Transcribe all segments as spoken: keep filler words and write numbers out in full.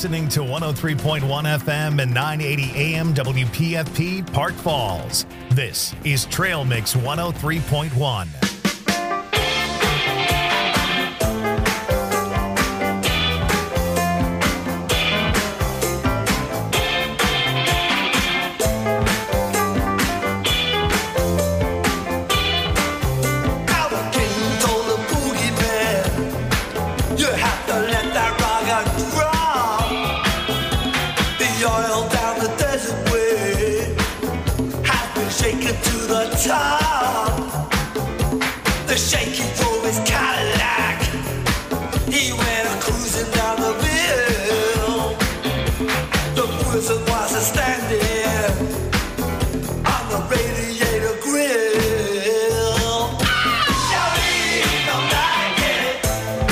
listening to one oh three point one F M and nine eighty A M W P F P Park Falls. This is Trail Mix one oh three point one. Top. The shaky drove his Cadillac. He went cruising down the hill. The wizard was standing on the radiator grill. Shawty don't like it.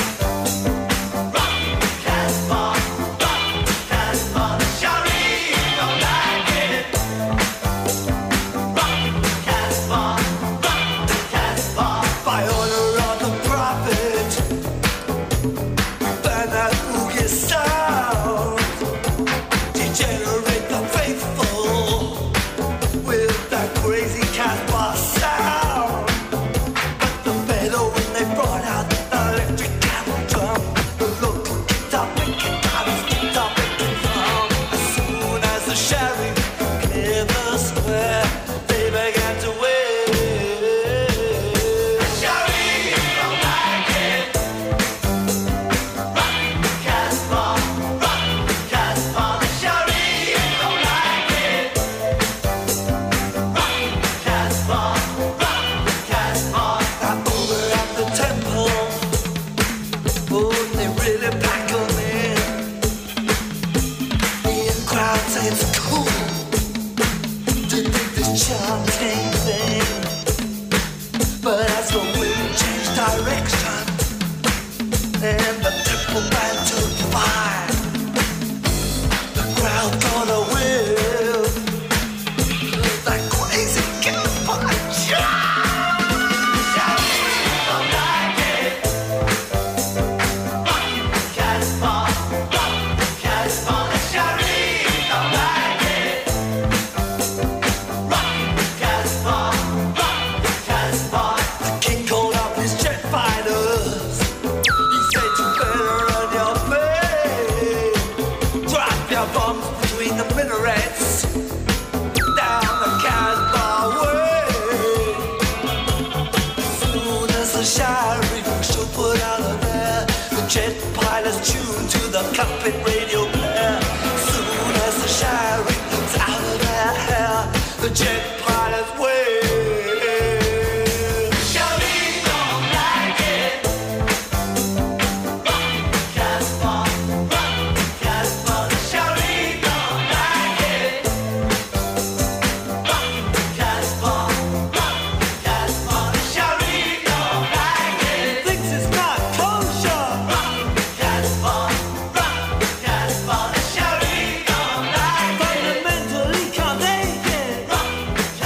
Rock Casbah, rock Casbah. Shawty don't like it. By order of the prophet, burn that boogie sound, degenerate the faithful with that crazy Casbah sound. But the fellow when they brought out the electric cattle drum, the local guitar picking out his guitar picking drum. As soon as the sheriff cleared the square, they began to wait. Cockpit radio player. Soon as the sheriff's out of their hair, the jet pilots wait. Shawty don't like it. Rock Casbah, rock Casbah. Shawty don't like it. Rock Casbah, rock Casbah. Shawty don't like it. Thinks it's not kosher. Rock Casbah. Fundamentally can't take it.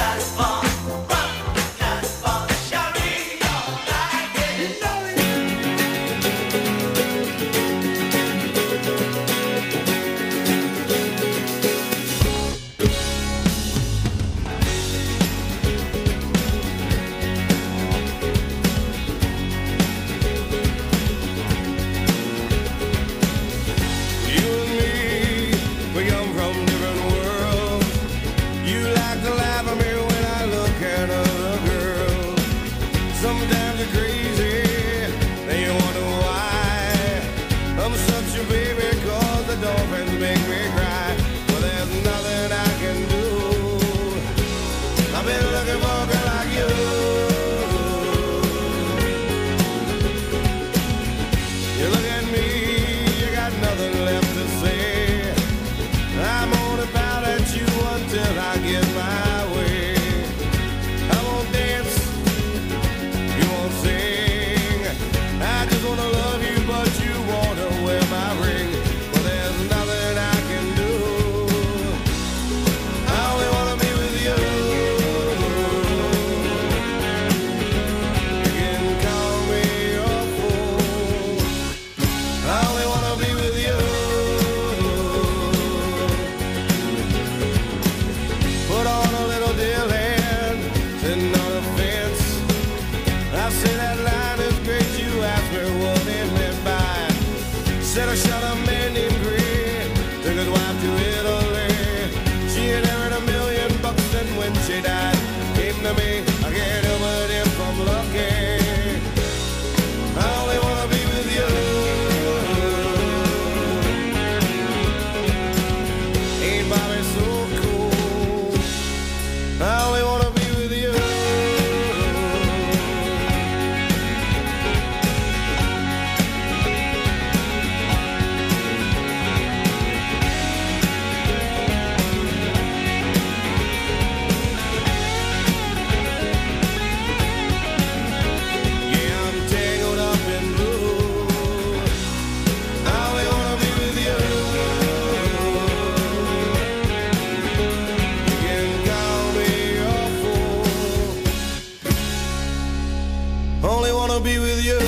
only wanna be with you.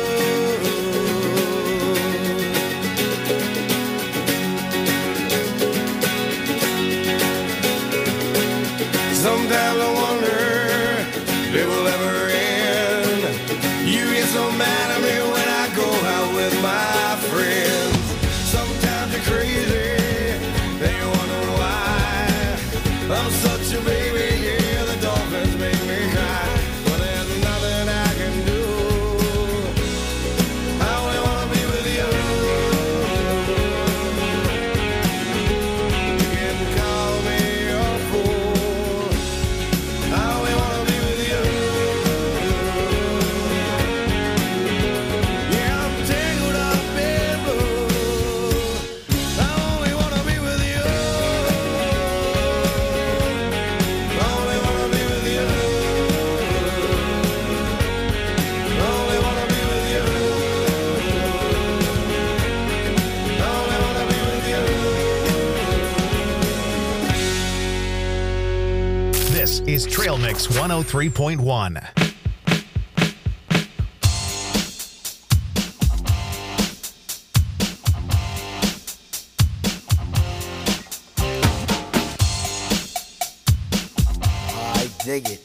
Sometimes I wonder if it will ever end. You get so mad at me when I go out with my friends. Sometimes you're crazy, then you wonder why. I'm such a baby, yeah, the dolphins make me cry. But there's nothing I can do. I only wanna be with you. You can call me a fool. I only wanna be with you. Yeah, I'm tangled up in blue. I only wanna be with you. I only wanna be with you. I only wanna be with you. I only wanna be with you. This is Trail Mix one oh three point one. I dig it.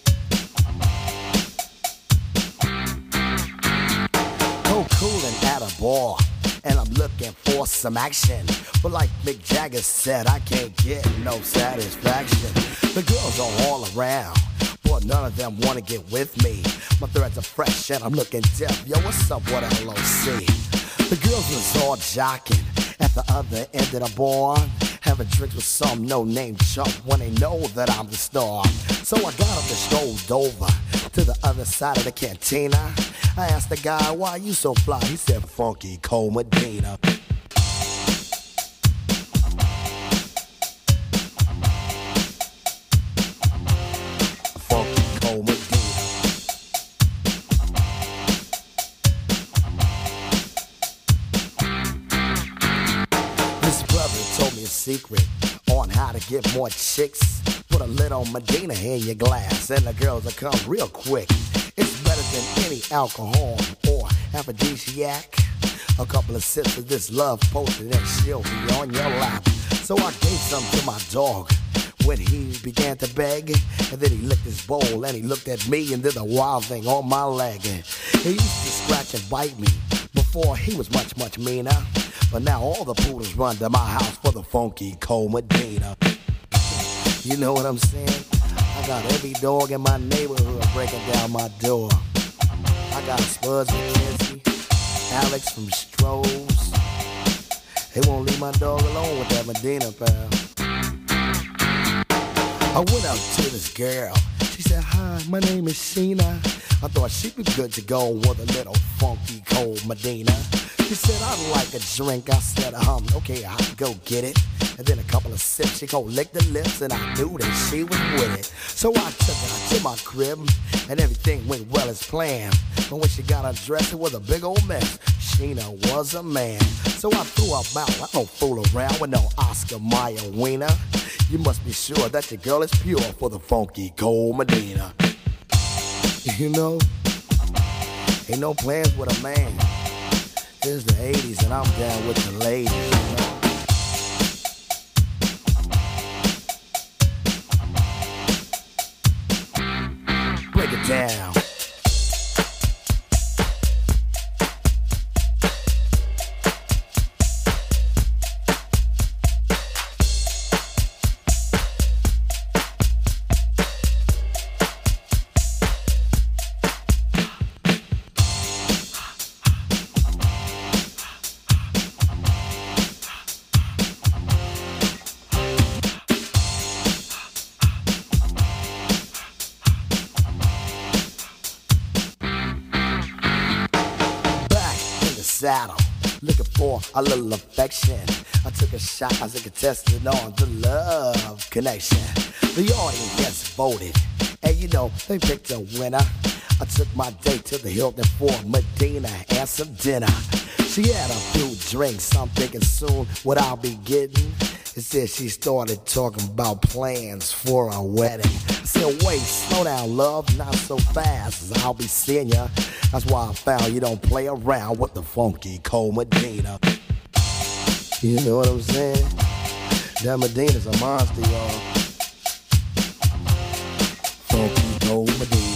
So cool and at a bar, and I'm looking for some action. But like Mick Jagger said, I can't get no satisfaction. The girls are all around, but none of them wanna get with me. My threads are fresh and I'm looking deaf. Yo, what's up, what L O C? The girls was all jocking at the other end of the bar, having drinks with some no-name chump when they know that I'm the star. So I got up and strolled over to the other side of the cantina. I asked the guy, why you so fly? He said, Funky Cole Medina. Funky Cole Medina. This brother told me a secret on how to get more chicks. Put a little Medina in your glass and the girls will come real quick. It's better than any alcohol or aphrodisiac. A couple of sips of this love potion and she'll be on your lap. So I gave some to my dog when he began to beg. And then he licked his bowl and he looked at me and did a wild thing on my leg. He used to scratch and bite me before he was much, much meaner. But now all the poodles run to my house for the Funky Cole Medina. You know what I'm saying? I got every dog in my neighborhood breaking down my door. I got Spuds McKenzie, Alex from Strohs. They won't leave my dog alone with that Medina, pal. I went out to this girl. She said, hi, my name is Sheena. I thought she'd be good to go with a little Funky Cole Medina. She said, I'd like a drink. I said, um, okay, I'll go get it. And then a couple of sips, she go lick the lips, and I knew that she was with it. So I took her to my crib, and everything went well as planned. But when she got undressed, it was a big old mess. Sheena was a man. So I threw her out. I don't fool around with no Oscar Mayer wiener. You must be sure that your girl is pure for the Funky Cole Medina. You know, ain't no plans with a man. It's the eighties and I'm down with the ladies, you know. Break it down. Saddle, looking for a little affection. I took a shot as a contestant on the love connection. The audience just voted, and you know they picked a winner. I took my date to the Hilton for Medina and some dinner. She had a few drinks, I'm thinking soon what I'll be getting It said she started talking about plans for our wedding. I said, wait, slow down, love, not so fast, as I'll be seeing ya. That's why I found you don't play around with the funky Cole Medina. You know what I'm saying? That Medina's a monster, y'all. Funky Cole Medina.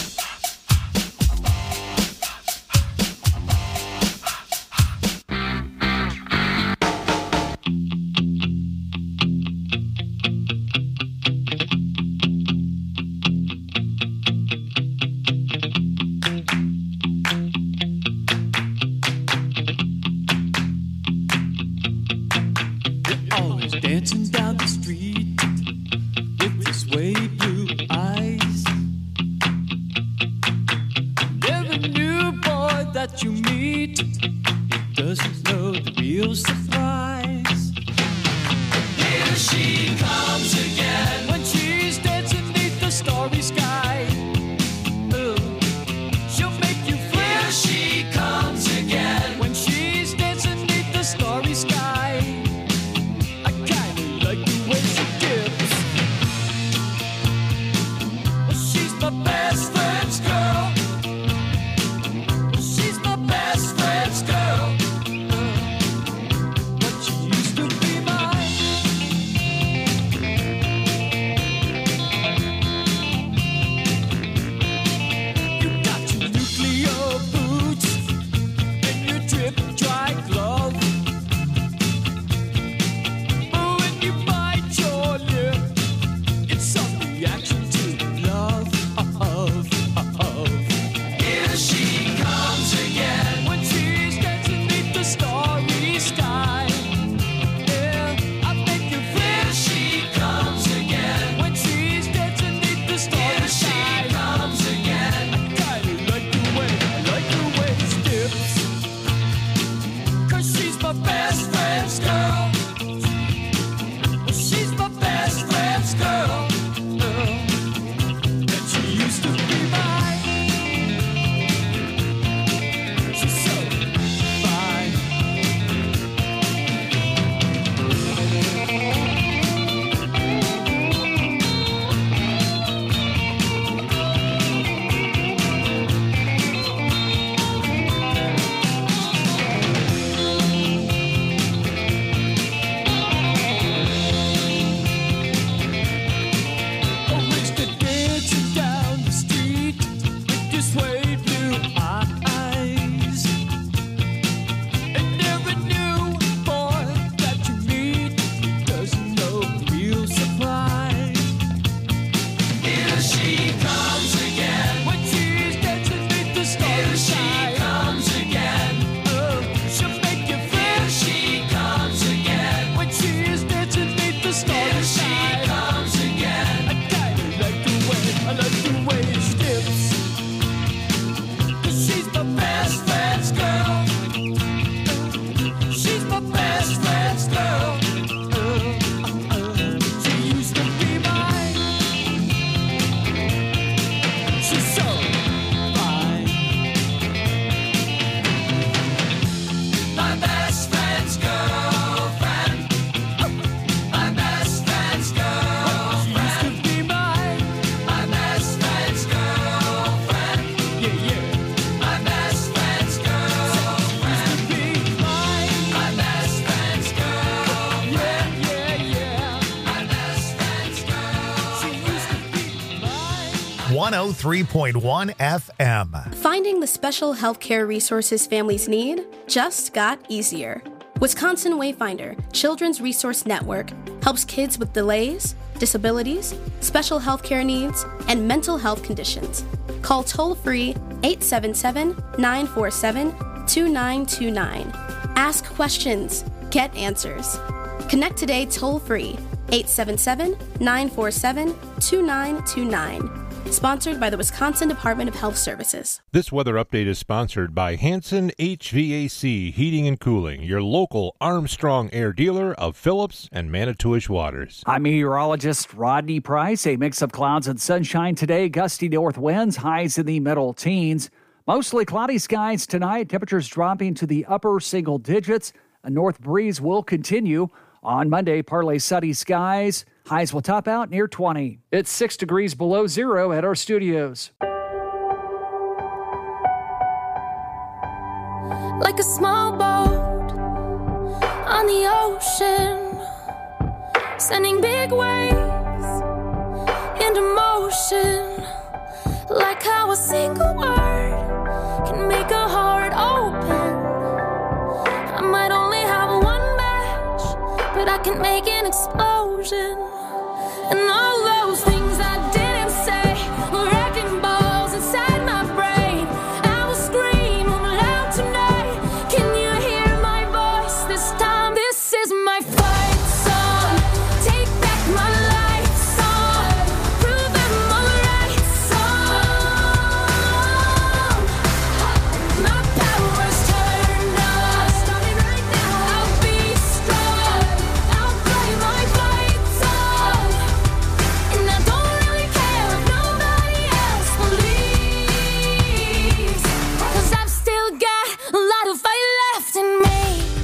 one oh three point one F M. Finding the special healthcare resources families need just got easier. Wisconsin Wayfinder Children's Resource Network helps kids with delays, disabilities, special healthcare needs, and mental health conditions. Call toll-free eight seven seven, nine four seven, two nine two nine. Ask questions. Get answers. Connect today toll-free eight seven seven, nine four seven, two nine two nine. Sponsored by the Wisconsin Department of Health Services. This weather update is sponsored by Hanson H V A C Heating and Cooling, your local Armstrong Air dealer of Phillips and Manitowish Waters. I'm meteorologist Rodney Price. A mix of clouds and sunshine today. Gusty north winds, highs in the middle teens. Mostly cloudy skies tonight. Temperatures dropping to the upper single digits. A north breeze will continue. On Monday, partly sunny skies. Highs will top out near twenty. It's six degrees below zero at our studios. Like a small boat on the ocean, sending big waves into motion. Like how a single word can make a heart open. I might only have one match, but I can make an explosion. And all those things I didn't say were wrecking balls inside my brain. I will scream loud tonight. Can you hear my voice this time? This is my fight song. Take back my life song. Prove I'm alright song. My power's turned on. Starting right now. I'll be strong. I'll play my fight song. And I don't really care if nobody else believes. 'Cause I've still got a lot of fight left in me.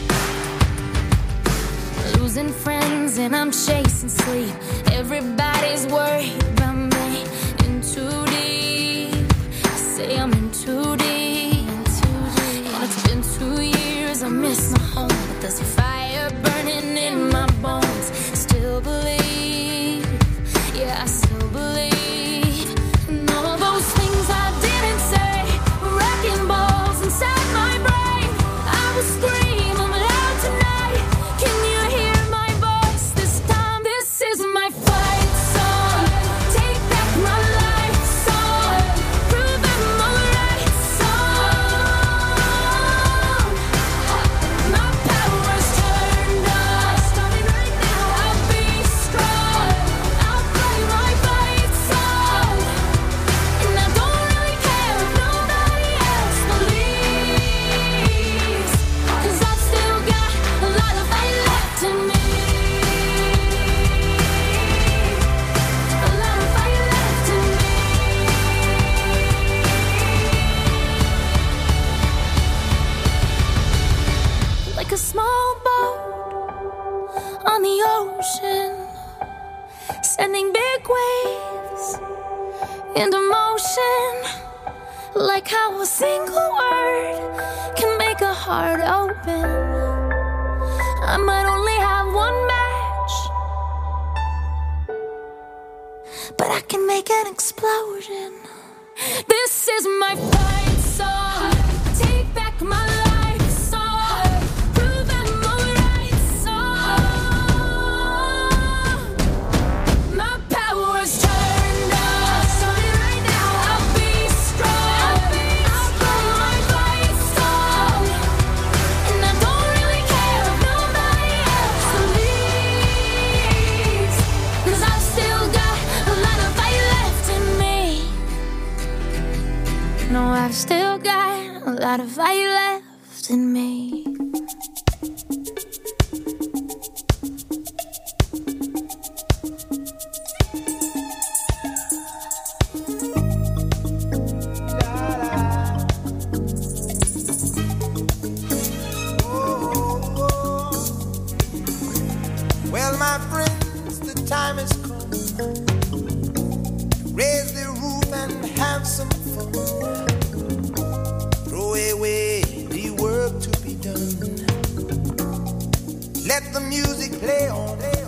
Losing friends and I'm chasing sleep. Everybody's worried about me. In too deep. I say I'm in too deep. And it's been two years. I miss my home, but there's a fire burning in my bones. Still believe. Yeah, I still believe. And all those things I didn't say were wrecking balls inside my brain. I will scream I'm loud tonight. Can you hear my voice this time? This is my fight song. Take back my life song. Prove I'm alright song. My power's turned on. Starting right now. I'll be strong. I'll play my fight song. And I don't really care if nobody else believes. 'Cause I've still got a lot of fight left in me. A lot of fight left in me. Like a small boat on the ocean, sending big waves into motion. Like how a single word can make a heart open. I might only have one match, but I can make an explosion. This is my fight song. Take back my life song. Prove I'm alright song. My power's turned on. Starting right now. I'll be strong. I'll play my fight song. And I don't really care if nobody else believes. 'Cause I've still got a lot of fight left in me. No, I've still got a lot of fight left in me. Well, my friends, the time has come. Raise the roof and have some fun. Throw away the work to be done. Let the music play on.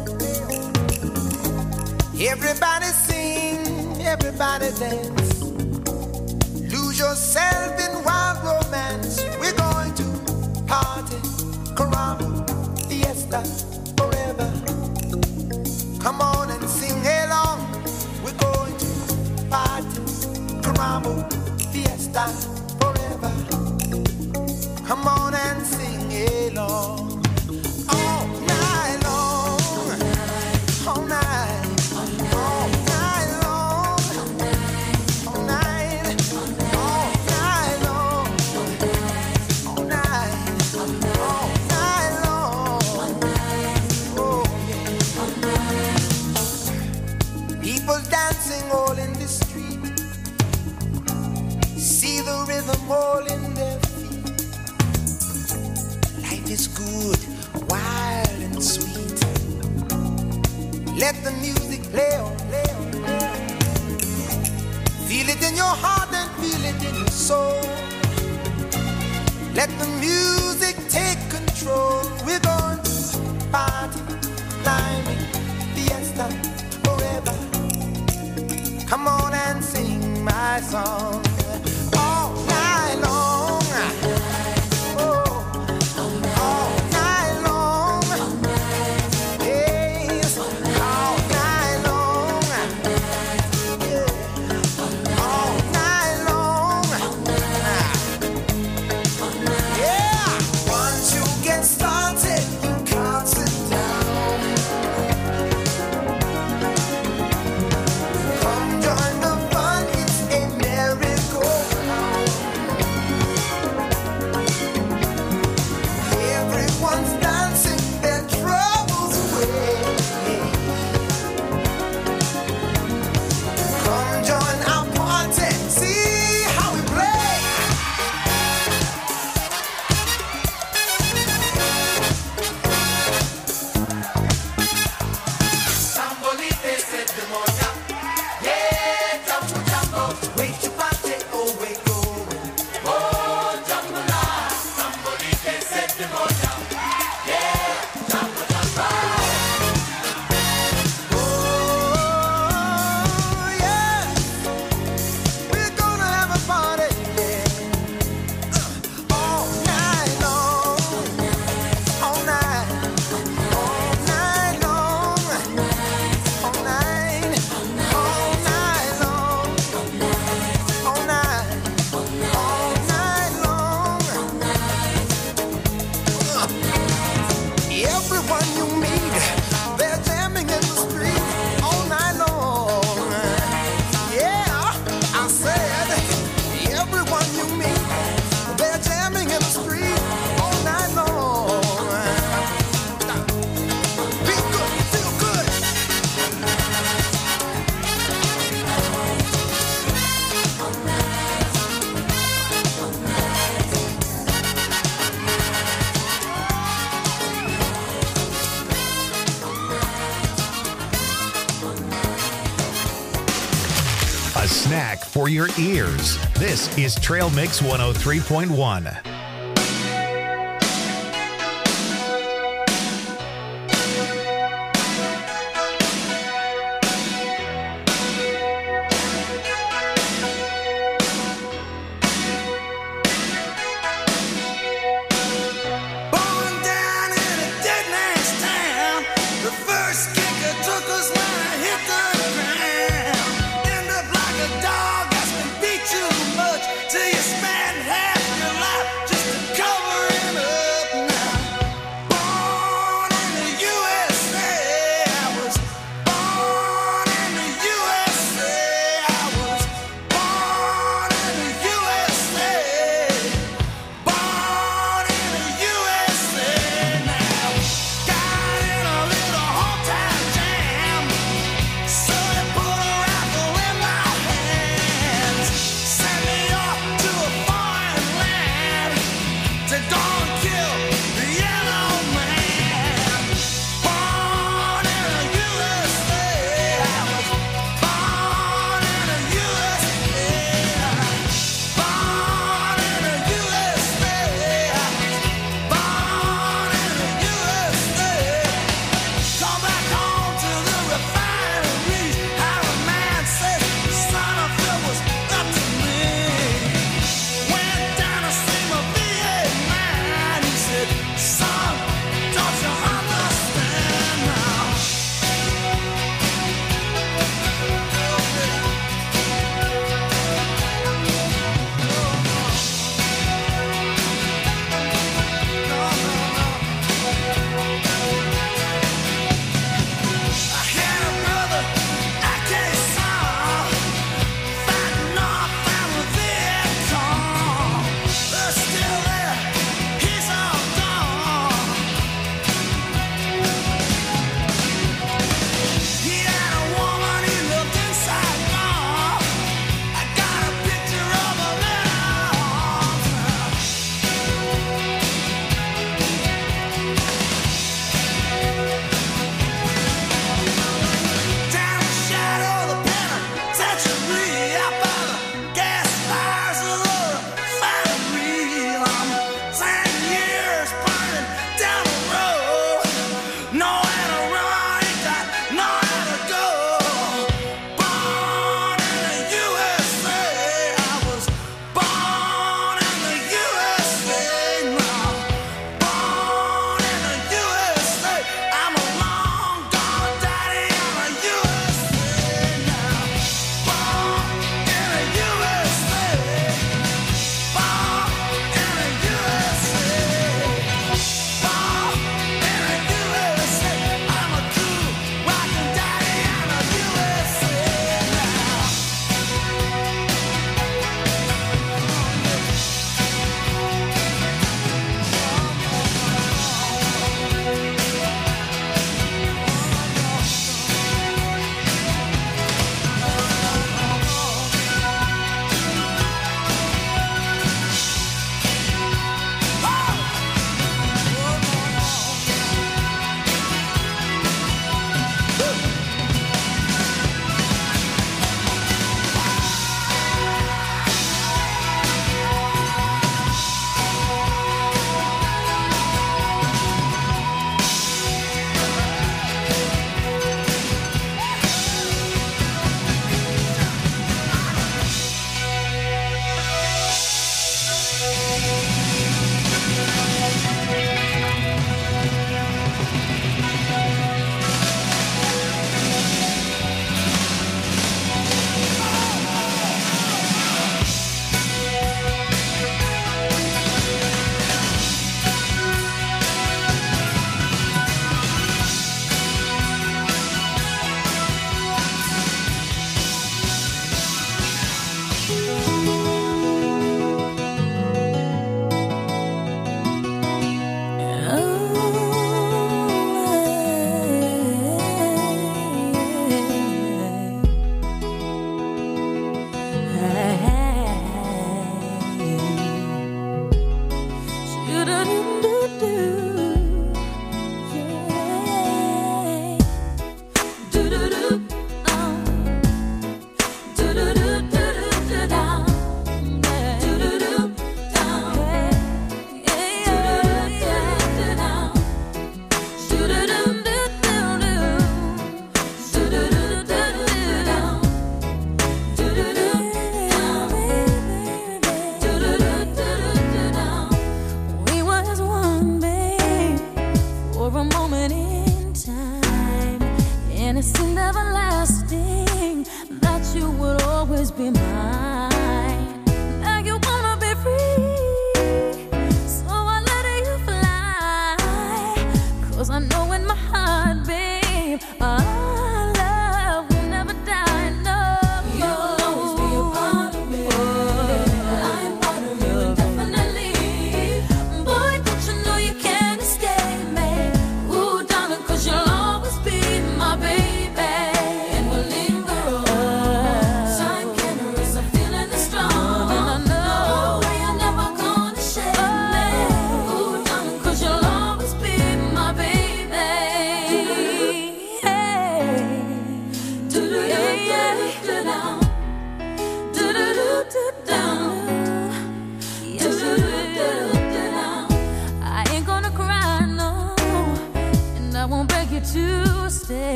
Everybody sing, everybody dance. Lose yourself in wild romance. We're going to party, caramba, fiesta, forever. Come on and sing along. We're going to party, caramba, fiesta, forever. Come on and sing along. All night long. All night. All night long. All night. All night long. All night. All night long. Oh, yeah. People dancing all in the street. See the rhythm all in their feet. Let the music play on, play on, play on. Feel it in your heart and feel it in your soul. Let the music take control. We're going to party, climbing, fiesta, forever. Come on and sing my song all night long. Oh, all night long. Yes, all night long. Yeah, all night long. Yeah, once you get started, you can't sit down. Come join the fun, it's a merry-go-round. Everyone's dancing their troubles away. Come join our party, see how we play. Sambolite se demonia, yeah, jumbo jumbo, wait to party, oh wait going, oh jumbo la, sambolite se demonia, yeah, jumbo jumbo, oh yeah, we're gonna have a party, yeah, all night long, all night, all night long. All night, all night long, all night, all night long. Everyone you meet, they're jamming in the street all night long. Yeah, I said, everyone you meet, they're jamming in the street all night long. Feel good, feel good. A snack for your ears. This is Trail Mix one oh three point one. Born down in a dead man's town. The first kicker took us when I hit the ground. End up like a dog that's been beat too much till you spend half your life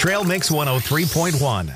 Trail Mix one oh three point one.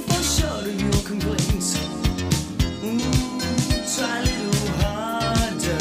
Try a little harder.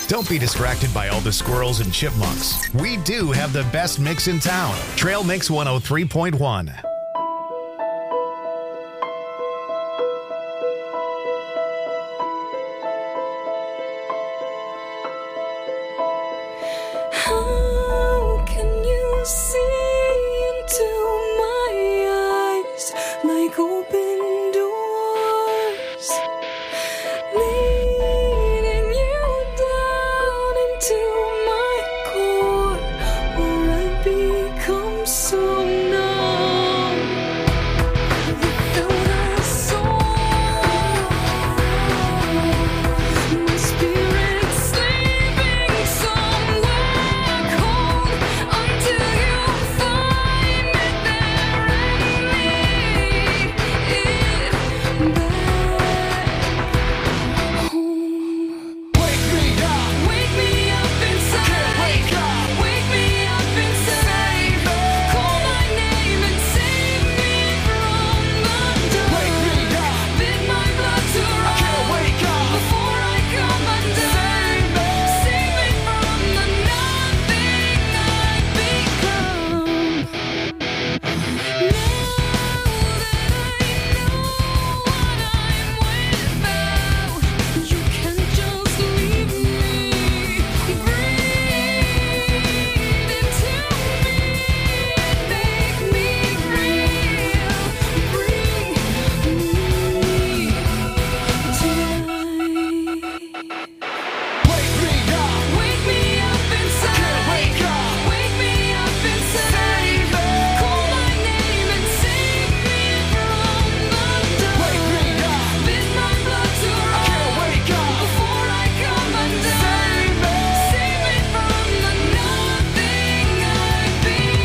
Don't be distracted by all the squirrels and chipmunks. We do have the best mix in town. Trail Mix one oh three point one. How can you see into my eyes like open doors, leading you down into my core, where I become so numb without a soul. My spirit sleeping somewhere cold until you find me there and lead it back home. Wake me up, wake me up inside. Wake up, wake me up inside. Call my name and save me from the dark. Wake me up, bid my blood to run. Wake up before I come undone. Save me from the nothing I've become. Now that I know what I'm without, you can't just leave me. Breathe into me, make me real. Bring me tonight. Wake me up, wake me up inside. Wake up, wake me up inside. Call my name and save me from the dark. Wake me up, bid my blood to run. Wake up before I come undone. Save me from the nothing I've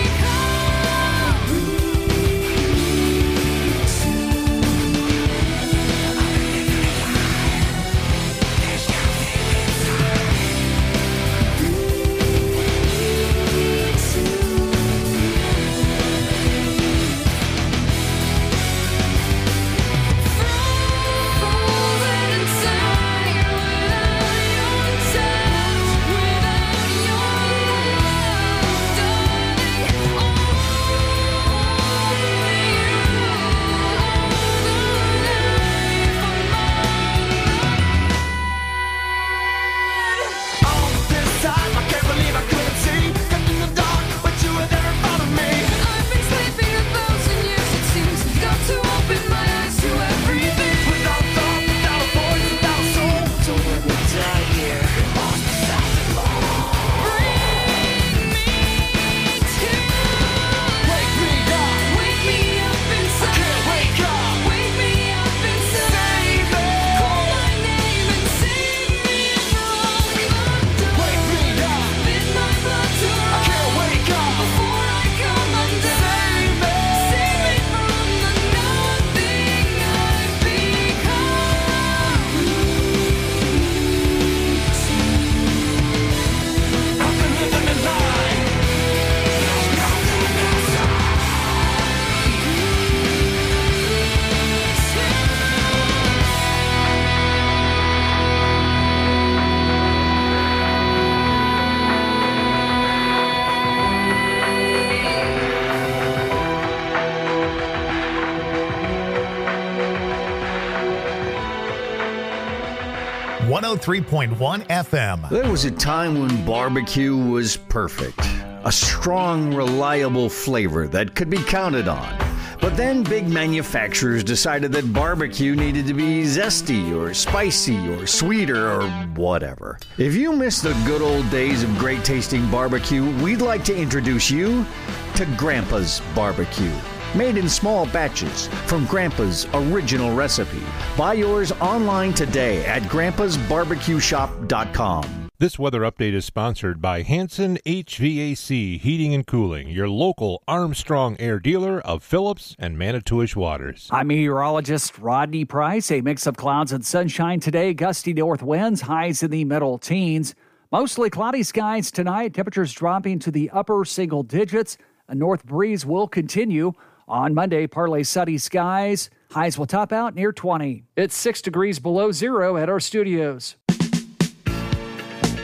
all this time, I can't believe I couldn't see. Kept in the dark, but you were there in front of me. I've been sleeping a thousand years, it seems. Got to open my eyes to everything. Without thought, without a voice, without a soul. So when we die here, lost without the law. Bring me to. Wake me up, wake me up inside. I can't wake up, wake me up inside. Call my name and save me from the dark. Wake me up, bid my blood to run. I can't wake up before I come undone. Save me from the nothing I've become. I've been living a lie. one oh three point one F M. There was a time when barbecue was perfect. A strong, reliable flavor that could be counted on. But then big manufacturers decided that barbecue needed to be zesty or spicy or sweeter or whatever. If you miss the good old days of great tasting barbecue, we'd like to introduce you to Grandpa's Barbecue. Made in small batches from Grandpa's original recipe. Buy yours online today at grandpas barbecue shop dot com. This weather update is sponsored by Hanson H V A C Heating and Cooling, your local Armstrong Air dealer of Phillips and Manitowish Waters. I'm meteorologist Rodney Price. A mix of clouds and sunshine today. Gusty north winds, highs in the middle teens. Mostly cloudy skies tonight. Temperatures dropping to the upper single digits. A north breeze will continue. On Monday, partly sunny skies. Highs will top out near twenty. It's six degrees below zero at our studios.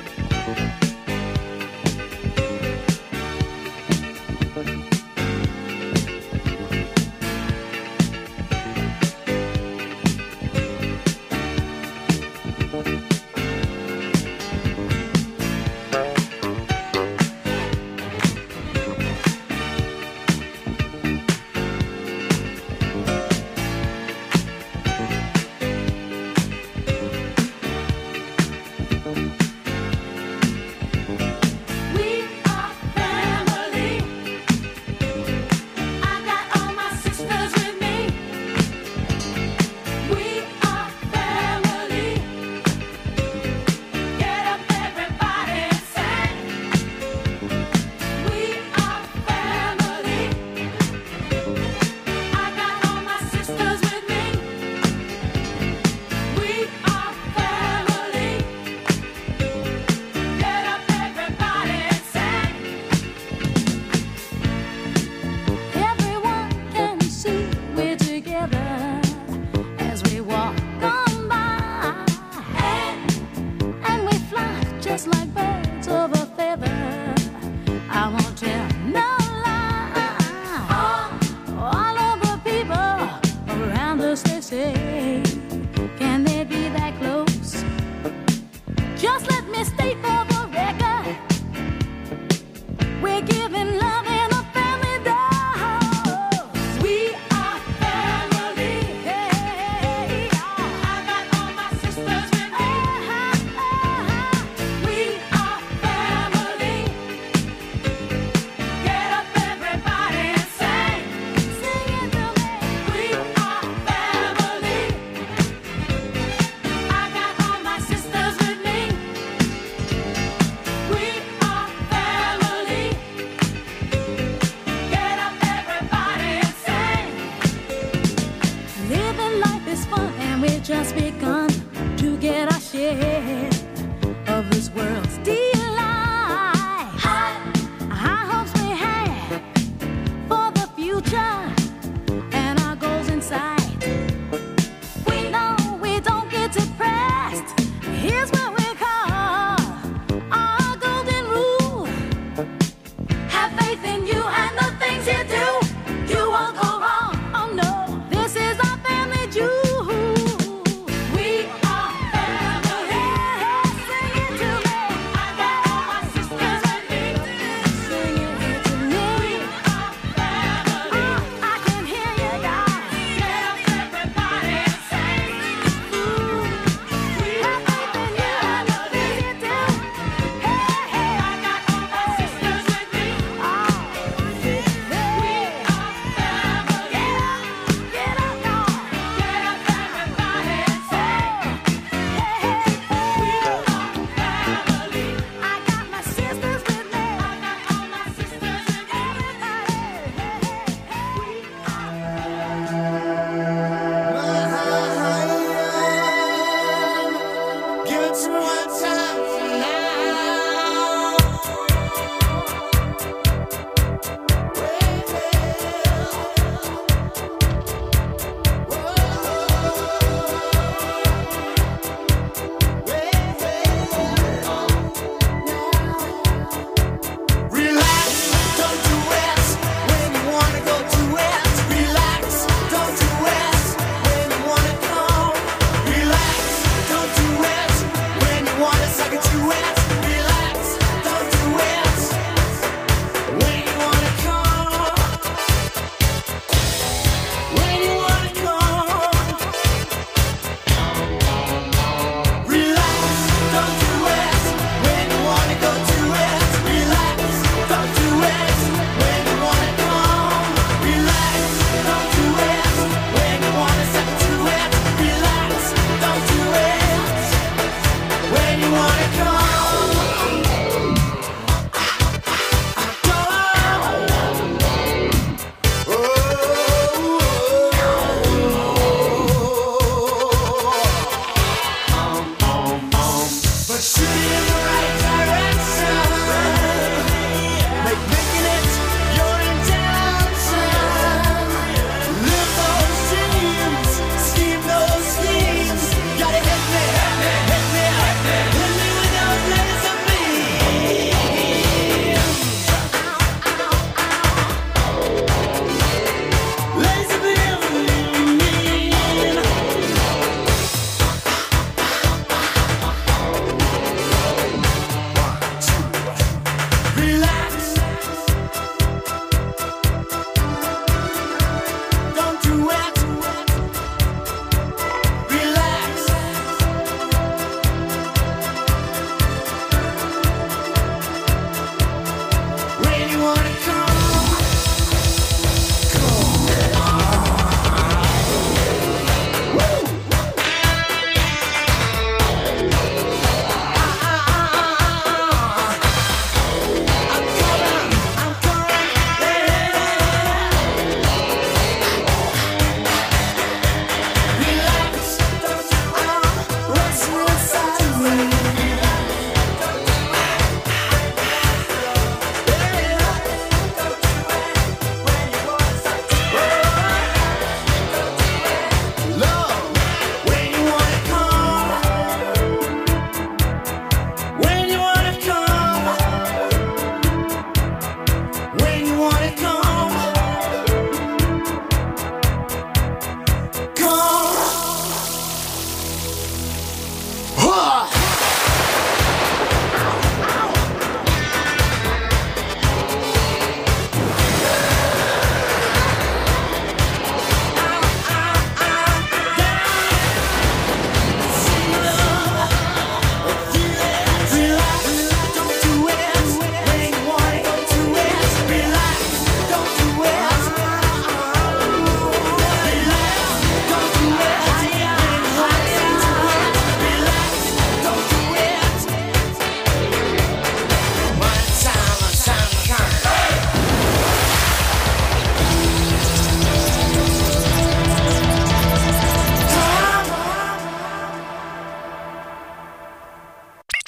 Wanna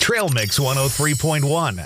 Trail Mix one oh three point one.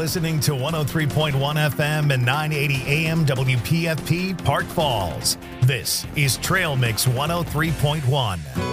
listening to one oh three point one F M and nine eighty A M W P F P Park Falls. This is Trail Mix one oh three point one.